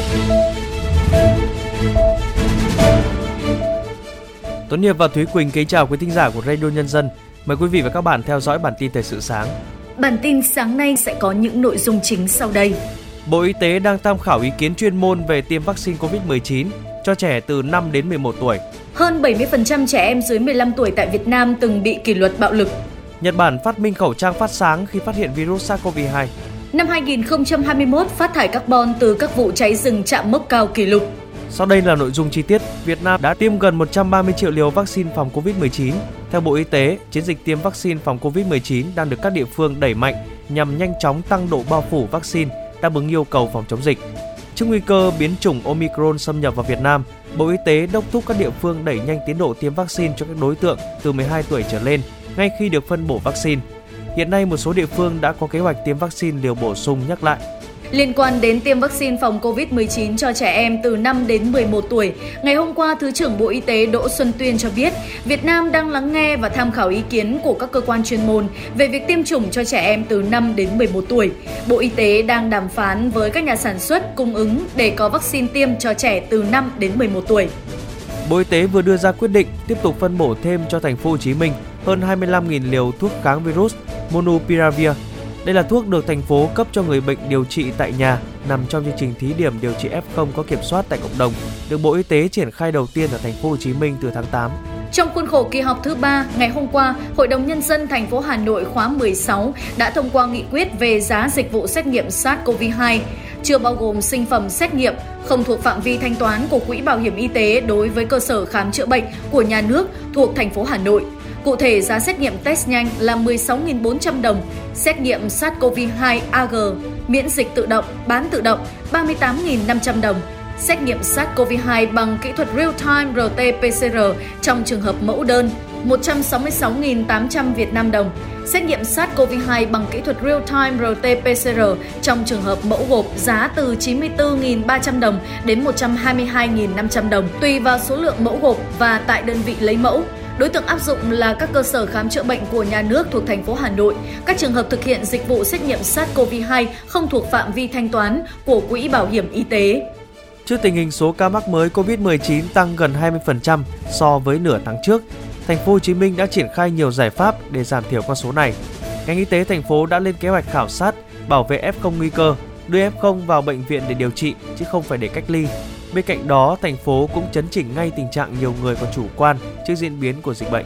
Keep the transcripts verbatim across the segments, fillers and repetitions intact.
Tuấn Hiệp và Thúy Quỳnh kính chào quý thính giả của Radio Nhân dân. Mời quý vị và các bạn theo dõi bản tin thời sự sáng. Bản tin sáng nay sẽ có những nội dung chính sau đây. Bộ Y tế đang tham khảo ý kiến chuyên môn về tiêm vaccine covid mười chín cho trẻ từ năm đến mười một tuổi. Hơn bảy mươi phần trăm trẻ em dưới mười lăm tuổi tại Việt Nam từng bị kỷ luật bạo lực. Nhật Bản phát minh khẩu trang phát sáng khi phát hiện virus SARS-xê o vê hai. Năm hai nghìn không trăm hai mươi mốt, phát thải carbon từ các vụ cháy rừng chạm mốc cao kỷ lục. Sau đây là nội dung chi tiết. Việt Nam đã tiêm gần một trăm ba mươi triệu liều vaccine phòng covid mười chín. Theo Bộ Y tế, chiến dịch tiêm vaccine phòng covid mười chín đang được các địa phương đẩy mạnh nhằm nhanh chóng tăng độ bao phủ vaccine, đáp ứng yêu cầu phòng chống dịch. Trước nguy cơ biến chủng Omicron xâm nhập vào Việt Nam, Bộ Y tế đốc thúc các địa phương đẩy nhanh tiến độ tiêm vaccine cho các đối tượng từ mười hai tuổi trở lên ngay khi được phân bổ vaccine. Hiện nay, một số địa phương đã có kế hoạch tiêm vaccine liều bổ sung nhắc lại. Liên quan đến tiêm vaccine phòng covid mười chín cho trẻ em từ năm đến mười một tuổi, ngày hôm qua, Thứ trưởng Bộ Y tế Đỗ Xuân Tuyên cho biết, Việt Nam đang lắng nghe và tham khảo ý kiến của các cơ quan chuyên môn về việc tiêm chủng cho trẻ em từ năm đến mười một tuổi. Bộ Y tế đang đàm phán với các nhà sản xuất, cung ứng để có vaccine tiêm cho trẻ từ năm đến mười một tuổi. Bộ Y tế vừa đưa ra quyết định tiếp tục phân bổ thêm cho thành phố Hồ Chí Minh hơn hai mươi lăm nghìn liều thuốc kháng virus Monopiravir. Đây là thuốc được thành phố cấp cho người bệnh điều trị tại nhà, nằm trong chương trình thí điểm điều trị ép không có kiểm soát tại cộng đồng, được Bộ Y tế triển khai đầu tiên ở thành phố Hồ Chí Minh từ tháng tám. Trong khuôn khổ kỳ họp thứ ba, ngày hôm qua, Hội đồng Nhân dân thành phố Hà Nội khóa mười sáu đã thông qua nghị quyết về giá dịch vụ xét nghiệm SARS-xê o vê hai, chưa bao gồm sinh phẩm xét nghiệm, không thuộc phạm vi thanh toán của Quỹ Bảo hiểm Y tế đối với cơ sở khám chữa bệnh của nhà nước thuộc thành phố Hà Nội. Cụ thể, giá xét nghiệm test nhanh là mười sáu nghìn bốn trăm đồng, xét nghiệm SARS-xê o vê hai a giê, miễn dịch tự động, bán tự động ba mươi tám nghìn năm trăm đồng, xét nghiệm SARS-xê o vê hai bằng kỹ thuật real-time rờ tê pê xê rờ trong trường hợp mẫu đơn một trăm sáu mươi sáu nghìn tám trăm Việt Nam đồng, xét nghiệm SARS-xê o vê hai bằng kỹ thuật real-time rờ tê pê xê rờ trong trường hợp mẫu gộp giá từ chín mươi tư nghìn ba trăm đồng đến một trăm hai mươi hai nghìn năm trăm đồng, tùy vào số lượng mẫu gộp và tại đơn vị lấy mẫu. Đối tượng áp dụng là các cơ sở khám chữa bệnh của nhà nước thuộc thành phố Hà Nội, các trường hợp thực hiện dịch vụ xét nghiệm SARS-xê o vê hai không thuộc phạm vi thanh toán của Quỹ Bảo hiểm Y tế. Trước tình hình số ca mắc mới covid mười chín tăng gần hai mươi phần trăm so với nửa tháng trước, thành phố Hồ Chí Minh đã triển khai nhiều giải pháp để giảm thiểu con số này. Ngành y tế thành phố đã lên kế hoạch khảo sát, bảo vệ ép không nguy cơ, đưa ép không vào bệnh viện để điều trị chứ không phải để cách ly. Bên cạnh đó, thành phố cũng chấn chỉnh ngay tình trạng nhiều người còn chủ quan trước diễn biến của dịch bệnh.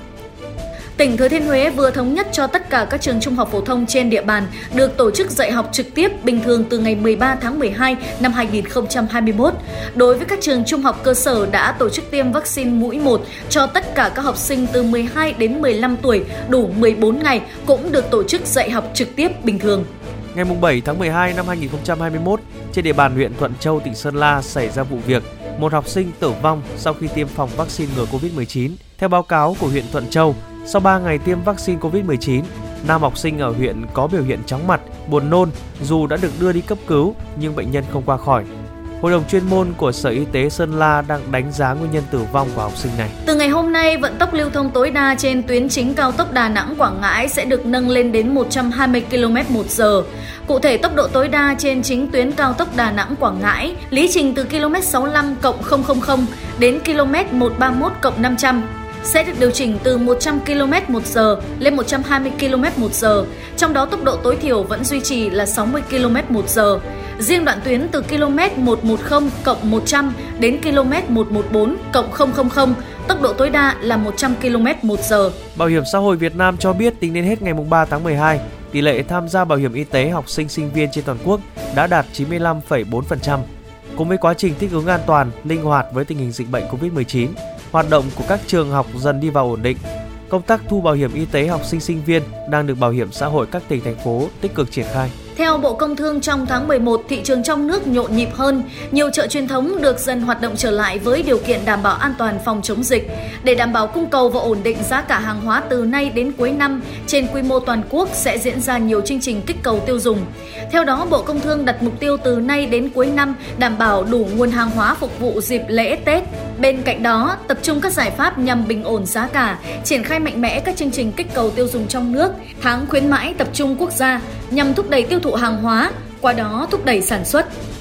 Tỉnh Thừa Thiên Huế vừa thống nhất cho tất cả các trường trung học phổ thông trên địa bàn được tổ chức dạy học trực tiếp bình thường từ ngày mười ba tháng mười hai năm hai nghìn không trăm hai mươi mốt. Đối với các trường trung học cơ sở đã tổ chức tiêm vaccine mũi một cho tất cả các học sinh từ mười hai đến mười lăm tuổi đủ mười bốn ngày cũng được tổ chức dạy học trực tiếp bình thường. Ngày bảy tháng mười hai năm hai nghìn không trăm hai mươi mốt, trên địa bàn huyện Thuận Châu, tỉnh Sơn La xảy ra vụ việc một học sinh tử vong sau khi tiêm phòng vaccine ngừa covid mười chín. Theo báo cáo của huyện Thuận Châu, sau ba ngày tiêm vaccine covid mười chín, nam học sinh ở huyện có biểu hiện chóng mặt, buồn nôn dù đã được đưa đi cấp cứu nhưng bệnh nhân không qua khỏi. Hội đồng chuyên môn của Sở Y tế Sơn La đang đánh giá nguyên nhân tử vong của học sinh này. Từ ngày hôm nay, vận tốc lưu thông tối đa trên tuyến chính cao tốc Đà Nẵng - Quảng Ngãi sẽ được nâng lên đến một trăm hai mươi ki lô mét một giờ. Cụ thể, tốc độ tối đa trên chính tuyến cao tốc Đà Nẵng - Quảng Ngãi lý trình từ km sáu mươi lăm cộng không không không đến km một trăm ba mươi mốt cộng năm trăm sẽ được điều chỉnh từ một trăm ki lô mét một giờ lên một trăm hai mươi ki lô mét một giờ, trong đó tốc độ tối thiểu vẫn duy trì là sáu mươi ki lô mét một giờ. Riêng đoạn tuyến từ km một trăm mười cộng một trăm đến km một trăm mười bốn cộng không không không, tốc độ tối đa là một trăm ki lô mét một giờ. Bảo hiểm xã hội Việt Nam cho biết tính đến hết ngày ba tháng mười hai, tỷ lệ tham gia bảo hiểm y tế học sinh sinh viên trên toàn quốc đã đạt chín mươi lăm phẩy bốn phần trăm. Cùng với quá trình thích ứng an toàn, linh hoạt với tình hình dịch bệnh covid mười chín, hoạt động của các trường học dần đi vào ổn định. Công tác thu bảo hiểm y tế học sinh sinh viên đang được Bảo hiểm xã hội các tỉnh thành phố tích cực triển khai. Theo Bộ Công Thương, trong tháng mười một, thị trường trong nước nhộn nhịp hơn, nhiều chợ truyền thống được dần hoạt động trở lại với điều kiện đảm bảo an toàn phòng chống dịch. Để đảm bảo cung cầu và ổn định giá cả hàng hóa từ nay đến cuối năm, trên quy mô toàn quốc sẽ diễn ra nhiều chương trình kích cầu tiêu dùng. Theo đó, Bộ Công Thương đặt mục tiêu từ nay đến cuối năm đảm bảo đủ nguồn hàng hóa phục vụ dịp lễ Tết. Bên cạnh đó, tập trung các giải pháp nhằm bình ổn giá cả, triển khai mạnh mẽ các chương trình kích cầu tiêu dùng trong nước, tháng khuyến mãi tập trung quốc gia nhằm thúc đẩy tiêu thụ hàng hóa, qua đó thúc đẩy sản xuất.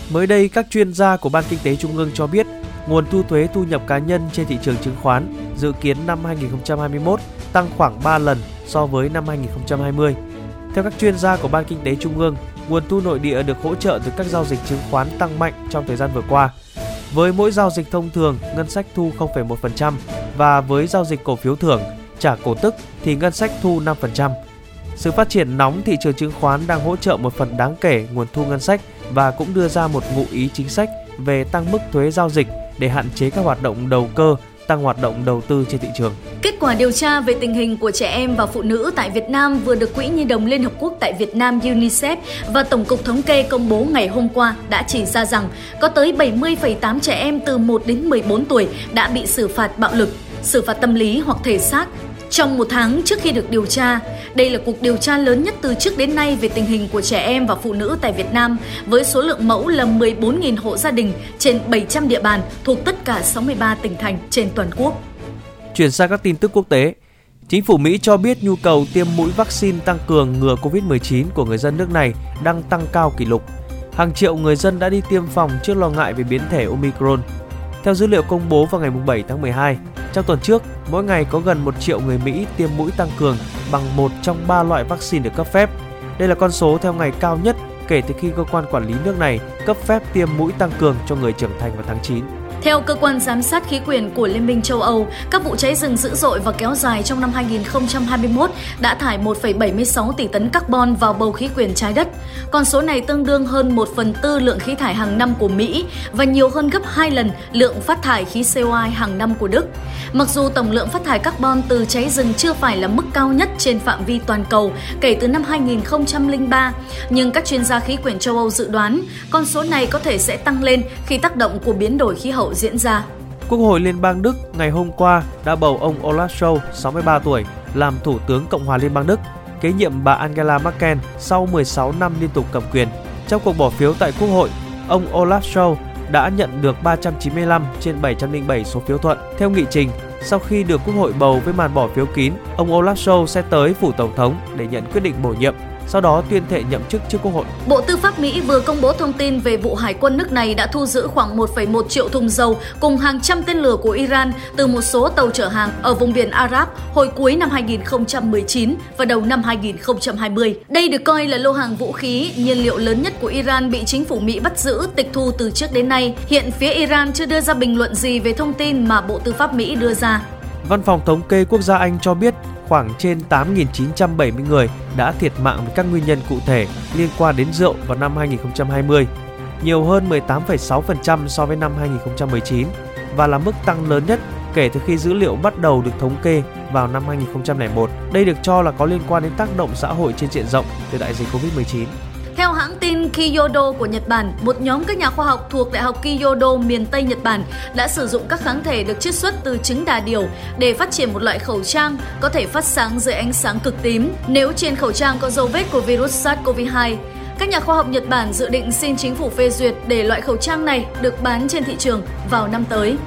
Mới đây, các chuyên gia của Ban Kinh tế Trung ương cho biết nguồn thu thuế thu nhập cá nhân trên thị trường chứng khoán dự kiến năm hai không hai mốt tăng khoảng ba lần so với năm hai không hai không. Theo các chuyên gia của Ban Kinh tế Trung ương, nguồn thu nội địa được hỗ trợ từ các giao dịch chứng khoán tăng mạnh trong thời gian vừa qua. Với mỗi giao dịch thông thường, ngân sách thu không phẩy một phần trăm và với giao dịch cổ phiếu thưởng, trả cổ tức thì ngân sách thu năm phần trăm. Sự phát triển nóng thị trường chứng khoán đang hỗ trợ một phần đáng kể nguồn thu ngân sách và cũng đưa ra một ngụ ý chính sách về tăng mức thuế giao dịch để hạn chế các hoạt động đầu cơ, tăng hoạt động đầu tư trên thị trường. Kết quả điều tra về tình hình của trẻ em và phụ nữ tại Việt Nam vừa được Quỹ Nhi đồng Liên Hợp Quốc tại Việt Nam UNICEF và Tổng cục Thống kê công bố ngày hôm qua đã chỉ ra rằng có tới bảy mươi phẩy tám trẻ em từ một đến mười bốn tuổi đã bị xử phạt bạo lực, xử phạt tâm lý hoặc thể xác trong một tháng trước khi được điều tra. Đây là cuộc điều tra lớn nhất từ trước đến nay về tình hình của trẻ em và phụ nữ tại Việt Nam, với số lượng mẫu là mười bốn nghìn hộ gia đình trên bảy trăm địa bàn thuộc tất cả sáu mươi ba tỉnh thành trên toàn quốc. Chuyển sang các tin tức quốc tế. Chính phủ Mỹ cho biết nhu cầu tiêm mũi vaccine tăng cường ngừa covid mười chín của người dân nước này đang tăng cao kỷ lục. Hàng triệu người dân đã đi tiêm phòng trước lo ngại về biến thể Omicron. Theo dữ liệu công bố vào ngày bảy tháng mười hai, trong tuần trước, mỗi ngày có gần một triệu người Mỹ tiêm mũi tăng cường bằng một trong ba loại vaccine được cấp phép. Đây là con số theo ngày cao nhất kể từ khi cơ quan quản lý nước này cấp phép tiêm mũi tăng cường cho người trưởng thành vào tháng chín. Theo cơ quan giám sát khí quyển của Liên minh châu Âu, các vụ cháy rừng dữ dội và kéo dài trong năm hai không hai mốt đã thải một phẩy bảy mươi sáu tỷ tấn carbon vào bầu khí quyển trái đất. Con số này tương đương hơn một phần tư lượng khí thải hàng năm của Mỹ và nhiều hơn gấp hai lần lượng phát thải khí xê o hai hàng năm của Đức. Mặc dù tổng lượng phát thải carbon từ cháy rừng chưa phải là mức cao nhất trên phạm vi toàn cầu kể từ năm hai không không ba, nhưng các chuyên gia khí quyển châu Âu dự đoán con số này có thể sẽ tăng lên khi tác động của biến đổi khí hậu diễn ra. Quốc hội Liên bang Đức ngày hôm qua đã bầu ông Olaf Scholz, sáu mươi ba tuổi, làm Thủ tướng Cộng hòa Liên bang Đức, kế nhiệm bà Angela Merkel sau mười sáu năm liên tục cầm quyền. Trong cuộc bỏ phiếu tại Quốc hội, ông Olaf Scholz đã nhận được ba trăm chín mươi lăm trên bảy trăm lẻ bảy số phiếu thuận. Theo nghị trình, sau khi được Quốc hội bầu với màn bỏ phiếu kín, ông Olaf Scholz sẽ tới phủ Tổng thống để nhận quyết định bổ nhiệm, sau đó tuyên thệ nhậm chức trước Quốc hội. Bộ Tư pháp Mỹ vừa công bố thông tin về vụ Hải quân nước này đã thu giữ khoảng một phẩy một triệu thùng dầu cùng hàng trăm tên lửa của Iran từ một số tàu chở hàng ở vùng biển Ả Rập hồi cuối năm hai không một chín và đầu năm hai không hai không. Đây được coi là lô hàng vũ khí, nhiên liệu lớn nhất của Iran bị chính phủ Mỹ bắt giữ, tịch thu từ trước đến nay. Hiện phía Iran chưa đưa ra bình luận gì về thông tin mà Bộ Tư pháp Mỹ đưa ra. Văn phòng Thống kê Quốc gia Anh cho biết khoảng trên tám nghìn chín trăm bảy mươi người đã thiệt mạng vì các nguyên nhân cụ thể liên quan đến rượu vào năm hai không hai không, nhiều hơn mười tám phẩy sáu phần trăm so với năm hai không một chín và là mức tăng lớn nhất kể từ khi dữ liệu bắt đầu được thống kê vào năm hai không không một. Đây được cho là có liên quan đến tác động xã hội trên diện rộng từ đại dịch covid mười chín. Theo hãng tin Kyodo của Nhật Bản, một nhóm các nhà khoa học thuộc Đại học Kyodo miền Tây Nhật Bản đã sử dụng các kháng thể được chiết xuất từ trứng đà điểu để phát triển một loại khẩu trang có thể phát sáng dưới ánh sáng cực tím nếu trên khẩu trang có dấu vết của virus SARS-xê o vê hai. Các nhà khoa học Nhật Bản dự định xin chính phủ phê duyệt để loại khẩu trang này được bán trên thị trường vào năm tới.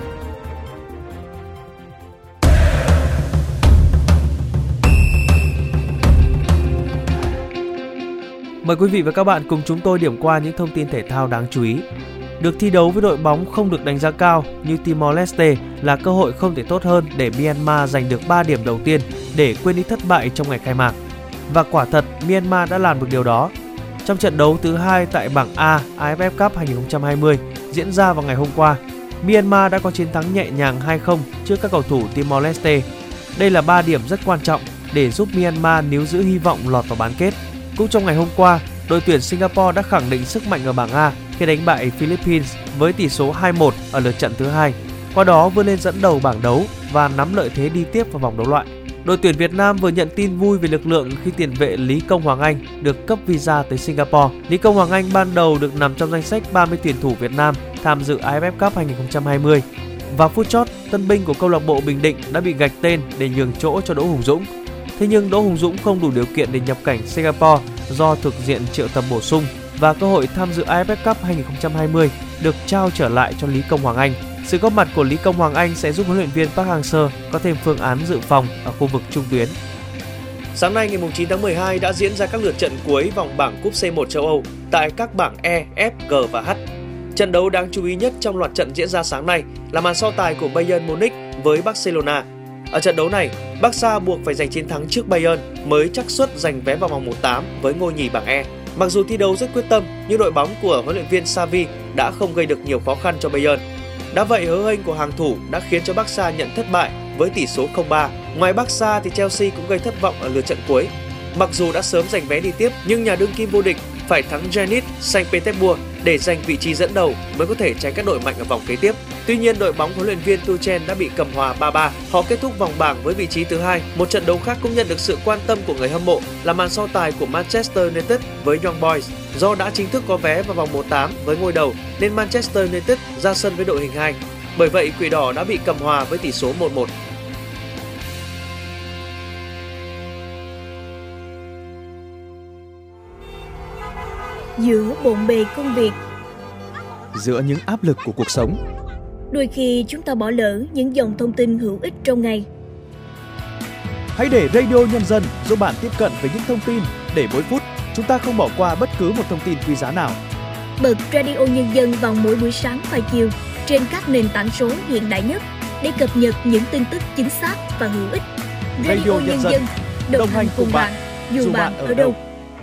Mời quý vị và các bạn cùng chúng tôi điểm qua những thông tin thể thao đáng chú ý. Được thi đấu với đội bóng không được đánh giá cao như Timor-Leste là cơ hội không thể tốt hơn để Myanmar giành được ba điểm đầu tiên để quên đi thất bại trong ngày khai mạc. Và quả thật, Myanmar đã làm được điều đó. Trong trận đấu thứ hai tại bảng A a ép ép Cup hai không hai không diễn ra vào ngày hôm qua, Myanmar đã có chiến thắng nhẹ nhàng hai không trước các cầu thủ Timor-Leste. Đây là ba điểm rất quan trọng để giúp Myanmar níu giữ hy vọng lọt vào bán kết. Cũng trong ngày hôm qua, đội tuyển Singapore đã khẳng định sức mạnh ở bảng A khi đánh bại Philippines với tỷ số hai một ở lượt trận thứ hai, qua đó vươn lên dẫn đầu bảng đấu và nắm lợi thế đi tiếp vào vòng đấu loại. Đội tuyển Việt Nam vừa nhận tin vui về lực lượng khi tiền vệ Lý Công Hoàng Anh được cấp visa tới Singapore. Lý Công Hoàng Anh ban đầu được nằm trong danh sách ba mươi tuyển thủ Việt Nam tham dự a ép ép Cup hai không hai không. Vào phút chót, tân binh của câu lạc bộ Bình Định đã bị gạch tên để nhường chỗ cho Đỗ Hùng Dũng. Thế nhưng Đỗ Hùng Dũng không đủ điều kiện để nhập cảnh Singapore do thực diện triệu tập bổ sung và cơ hội tham dự a ép ép Cup hai không hai không được trao trở lại cho Lý Công Hoàng Anh. Sự góp mặt của Lý Công Hoàng Anh sẽ giúp huấn luyện viên Park Hang-seo có thêm phương án dự phòng ở khu vực trung tuyến. Sáng nay ngày chín tháng mười hai đã diễn ra các lượt trận cuối vòng bảng cúp xê một châu Âu tại các bảng E, F, G và H. Trận đấu đáng chú ý nhất trong loạt trận diễn ra sáng nay là màn so tài của Bayern Munich với Barcelona. Ở trận đấu này, Barca buộc phải giành chiến thắng trước Bayern mới chắc suất giành vé vào vòng một tám với ngôi nhì bảng E. Mặc dù thi đấu rất quyết tâm, nhưng đội bóng của huấn luyện viên Xavi đã không gây được nhiều khó khăn cho Bayern. Đã vậy, hớ hênh của hàng thủ đã khiến cho Barca nhận thất bại với tỷ số không ba. Ngoài Barca thì Chelsea cũng gây thất vọng ở lượt trận cuối. Mặc dù đã sớm giành vé đi tiếp, nhưng nhà đương kim vô địch phải thắng Zenit Saint Petersburg để giành vị trí dẫn đầu mới có thể tránh các đội mạnh ở vòng kế tiếp. Tuy nhiên, đội bóng huấn luyện viên Tuchel đã bị cầm hòa ba ba. Họ kết thúc vòng bảng với vị trí thứ hai. Một trận đấu khác cũng nhận được sự quan tâm của người hâm mộ là màn so tài của Manchester United với Young Boys. Do đã chính thức có vé vào vòng một tám với ngôi đầu nên Manchester United ra sân với đội hình hai. Bởi vậy, Quỷ Đỏ đã bị cầm hòa với tỷ số một một. Giữa bộn bề công việc, giữa những áp lực của cuộc sống, đôi khi chúng ta bỏ lỡ những dòng thông tin hữu ích trong ngày. Hãy để Radio Nhân dân giúp bạn tiếp cận với những thông tin để mỗi phút chúng ta không bỏ qua bất cứ một thông tin quý giá nào. Bật Radio Nhân dân vào mỗi buổi sáng và chiều trên các nền tảng số hiện đại nhất để cập nhật những tin tức chính xác và hữu ích. Radio, Radio Nhân, Nhân dân đồng, đồng hành cùng bạn, bạn dù bạn ở đâu.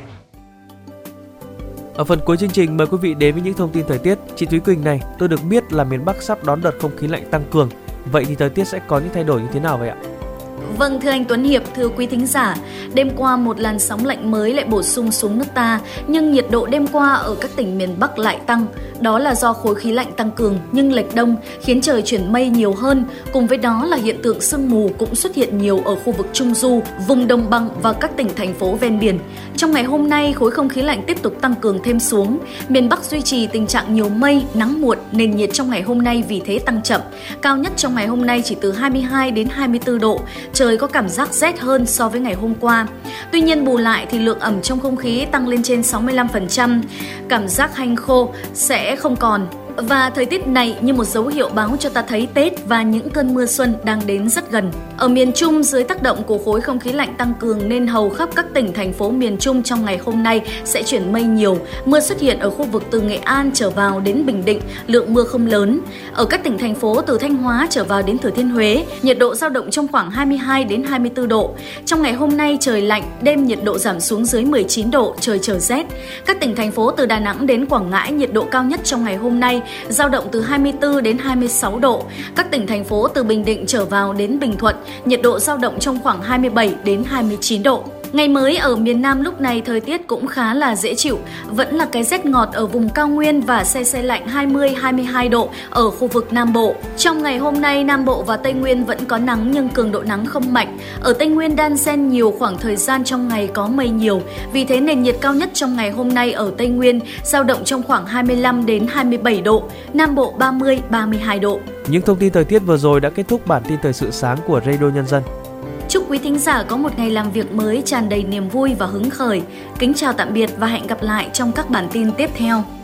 Ở phần cuối chương trình, mời quý vị đến với những thông tin thời tiết. Chị Thúy Quỳnh này, tôi được biết là miền Bắc sắp đón đợt không khí lạnh tăng cường. Vậy thì thời tiết sẽ có những thay đổi như thế nào vậy ạ? Vâng, thưa anh Tuấn Hiệp, thưa quý thính giả, đêm qua một làn sóng lạnh mới lại bổ sung xuống nước ta, nhưng nhiệt độ đêm qua ở các tỉnh miền Bắc lại tăng. Đó là do khối khí lạnh tăng cường nhưng lệch đông khiến trời chuyển mây nhiều hơn, cùng với đó là hiện tượng sương mù cũng xuất hiện nhiều ở khu vực Trung Du, vùng đồng bằng và các tỉnh thành phố ven biển. Trong ngày hôm nay, khối không khí lạnh tiếp tục tăng cường thêm xuống. Miền Bắc duy trì tình trạng nhiều mây, nắng muộn, nền nhiệt trong ngày hôm nay vì thế tăng chậm. Cao nhất trong ngày hôm nay chỉ từ hai mươi hai đến hai mươi tư độ. Trời có cảm giác rét hơn so với ngày hôm qua. Tuy nhiên bù lại thì lượng ẩm trong không khí tăng lên trên sáu mươi lăm phần trăm. Cảm giác hanh khô sẽ không còn. Và thời tiết này như một dấu hiệu báo cho ta thấy Tết và những cơn mưa xuân đang đến rất gần. Ở miền Trung, dưới tác động của khối không khí lạnh tăng cường nên hầu khắp các tỉnh, thành phố miền Trung trong ngày hôm nay sẽ chuyển mây nhiều. Mưa xuất hiện ở khu vực từ Nghệ An trở vào đến Bình Định, lượng mưa không lớn. Ở các tỉnh, thành phố từ Thanh Hóa trở vào đến Thừa Thiên Huế, nhiệt độ dao động trong khoảng hai mươi hai đến hai mươi tư độ. Trong ngày hôm nay trời lạnh, đêm nhiệt độ giảm xuống dưới mười chín độ, trời trở rét. Các tỉnh, thành phố từ Đà Nẵng đến Quảng Ngãi, nhiệt độ cao nhất trong ngày hôm nay dao động từ hai mươi tư đến hai mươi sáu độ. Các tỉnh, thành phố từ Bình Định trở vào đến Bình Thuận, nhiệt độ dao động trong khoảng hai mươi bảy đến hai mươi chín độ. Ngày mới ở miền Nam lúc này thời tiết cũng khá là dễ chịu, vẫn là cái rét ngọt ở vùng cao nguyên và se se lạnh hai mươi đến hai mươi hai độ ở khu vực Nam Bộ. Trong ngày hôm nay, Nam Bộ và Tây Nguyên vẫn có nắng nhưng cường độ nắng không mạnh. Ở Tây Nguyên đan xen nhiều khoảng thời gian trong ngày có mây nhiều, vì thế nền nhiệt cao nhất trong ngày hôm nay ở Tây Nguyên dao động trong khoảng hai mươi lăm đến hai mươi bảy độ, Nam Bộ ba mươi đến ba mươi hai độ. Những thông tin thời tiết vừa rồi đã kết thúc bản tin thời sự sáng của Radio Nhân dân. Chúc quý thính giả có một ngày làm việc mới tràn đầy niềm vui và hứng khởi. Kính chào tạm biệt và hẹn gặp lại trong các bản tin tiếp theo.